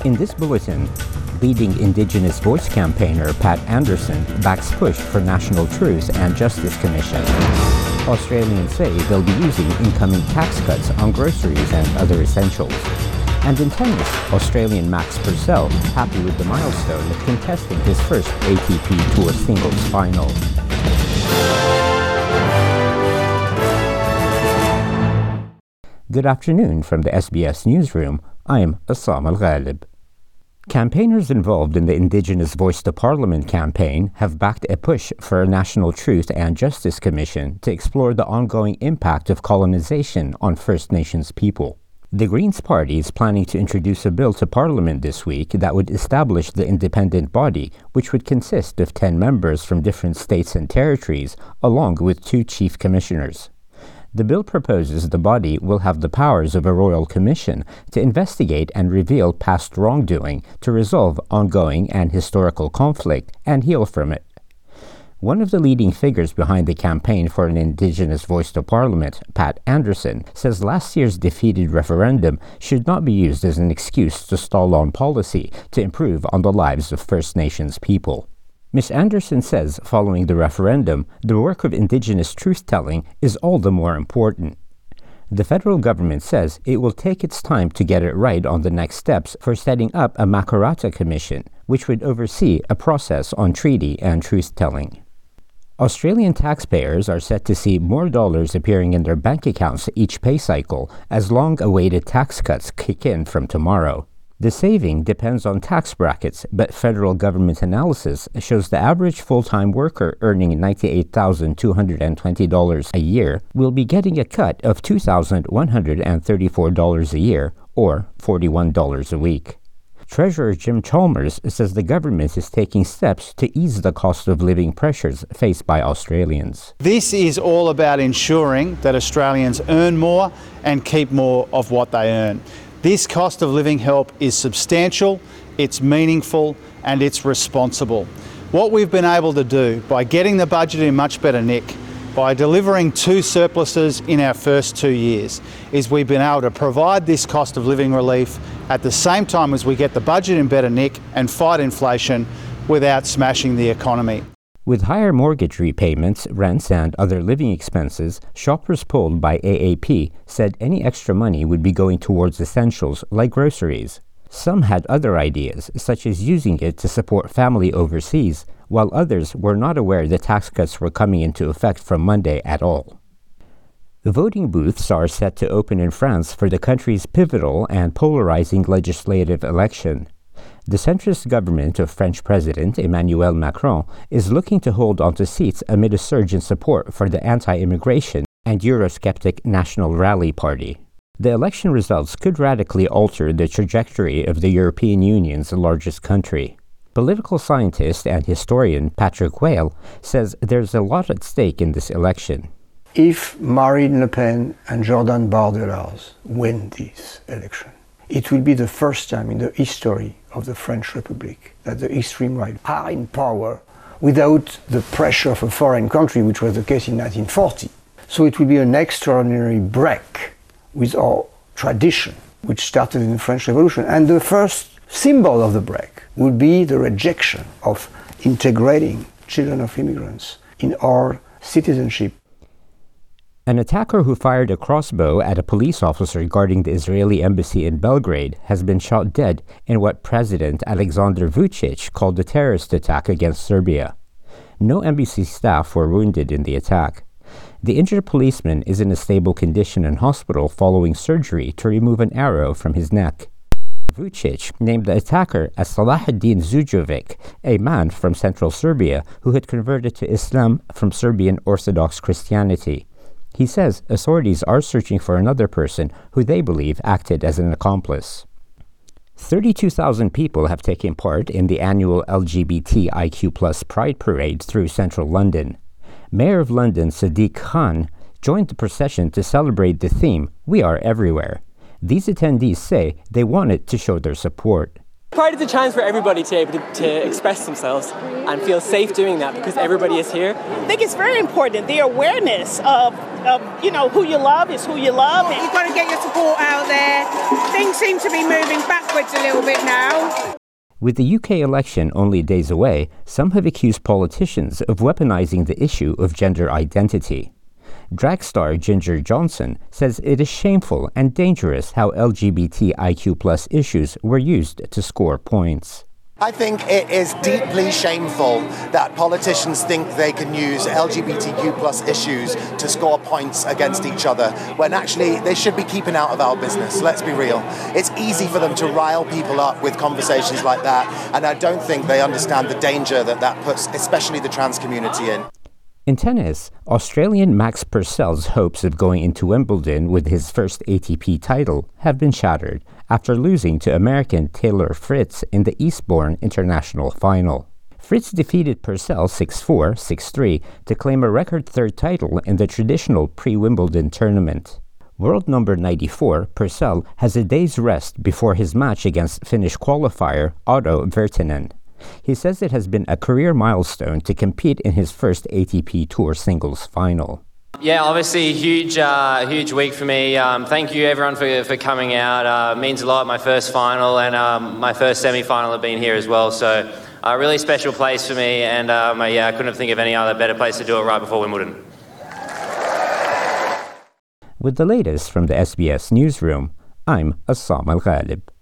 In this bulletin, leading Indigenous Voice campaigner Pat Anderson backs push for National Truth and Justice Commission. Australians say they'll be using incoming tax cuts on groceries and other essentials. And in tennis, Australian Max Purcell happy with the milestone of contesting his first ATP Tour singles final. Good afternoon from the SBS Newsroom. I'm Assam Al-Ghalib. Campaigners involved in the Indigenous Voice to Parliament campaign have backed a push for a National Truth and Justice Commission to explore the ongoing impact of colonization on First Nations people. The Greens Party is planning to introduce a bill to Parliament this week that would establish the independent body, which would consist of 10 members from different states and territories, along with 2 chief commissioners. The bill proposes the body will have the powers of a royal commission to investigate and reveal past wrongdoing, to resolve ongoing and historical conflict, and heal from it. One of the leading figures behind the campaign for an Indigenous Voice to Parliament, Pat Anderson, says last year's defeated referendum should not be used as an excuse to stall on policy to improve on the lives of First Nations people. Ms. Anderson says following the referendum, the work of Indigenous truth-telling is all the more important. The federal government says it will take its time to get it right on the next steps for setting up a Makarrata Commission, which would oversee a process on treaty and truth-telling. Australian taxpayers are set to see more dollars appearing in their bank accounts each pay cycle as long-awaited tax cuts kick in from tomorrow. The saving depends on tax brackets, but federal government analysis shows the average full-time worker earning $98,220 a year will be getting a cut of $2,134 a year, or $41 a week. Treasurer Jim Chalmers says the government is taking steps to ease the cost of living pressures faced by Australians. This is all about ensuring that Australians earn more and keep more of what they earn. This cost of living help is substantial, it's meaningful, and it's responsible. What we've been able to do by getting the budget in much better nick, by delivering 2 surpluses in our first 2 years, is we've been able to provide this cost of living relief at the same time as we get the budget in better nick and fight inflation without smashing the economy. With higher mortgage repayments, rents, and other living expenses, shoppers polled by AAP said any extra money would be going towards essentials like groceries. Some had other ideas, such as using it to support family overseas, while others were not aware the tax cuts were coming into effect from Monday at all. The voting booths are set to open in France for the country's pivotal and polarizing legislative election. The centrist government of French President Emmanuel Macron is looking to hold onto seats amid a surge in support for the anti-immigration and Eurosceptic National Rally Party. The election results could radically alter the trajectory of the European Union's largest country. Political scientist and historian Patrick Whale says there's a lot at stake in this election. If Marine Le Pen and Jordan Bardella win this election, it will be the first time in the history of the French Republic that the extreme right are in power without the pressure of a foreign country, which was the case in 1940. So it will be an extraordinary break with our tradition, which started in the French Revolution. And the first symbol of the break will be the rejection of integrating children of immigrants in our citizenship. An attacker who fired a crossbow at a police officer guarding the Israeli embassy in Belgrade has been shot dead in what President Alexander Vučić called a terrorist attack against Serbia. No embassy staff were wounded in the attack. The injured policeman is in a stable condition in hospital following surgery to remove an arrow from his neck. Vučić named the attacker as Salahuddin Đurđević, a man from central Serbia who had converted to Islam from Serbian Orthodox Christianity. He says authorities are searching for another person who they believe acted as an accomplice. 32,000 people have taken part in the annual LGBTIQ+ Pride Parade through central London. Mayor of London Sadiq Khan joined the procession to celebrate the theme, "We are everywhere." These attendees say they wanted to show their support. Pride is a chance for everybody to be able to express themselves and feel safe doing that because everybody is here. I think it's very important, the awareness of who you love is who you love. You've got to get your support out there. Things seem to be moving backwards a little bit now. With the UK election only days away, some have accused politicians of weaponizing the issue of gender identity. Drag star Ginger Johnson says it is shameful and dangerous how LGBTIQ+ issues were used to score points. I think it is deeply shameful that politicians think they can use LGBTQ+ issues to score points against each other, when actually they should be keeping out of our business. Let's be real. It's easy for them to rile people up with conversations like that, and I don't think they understand the danger that that puts especially the trans community in. In tennis, Australian Max Purcell's hopes of going into Wimbledon with his first ATP title have been shattered after losing to American Taylor Fritz in the Eastbourne International Final. Fritz defeated Purcell 6-4, 6-3 to claim a record third title in the traditional pre-Wimbledon tournament. World number 94, Purcell has a day's rest before his match against Finnish qualifier Otto Virtanen. He says it has been a career milestone to compete in his first ATP Tour singles final. Yeah, obviously a huge week for me. Thank you everyone for coming out. It means a lot. My first final and my first semi-final have been here as well. So a really special place for me, and I couldn't think of any other better place to do it right before Wimbledon. With the latest from the SBS Newsroom, I'm Assam Al-Ghalib.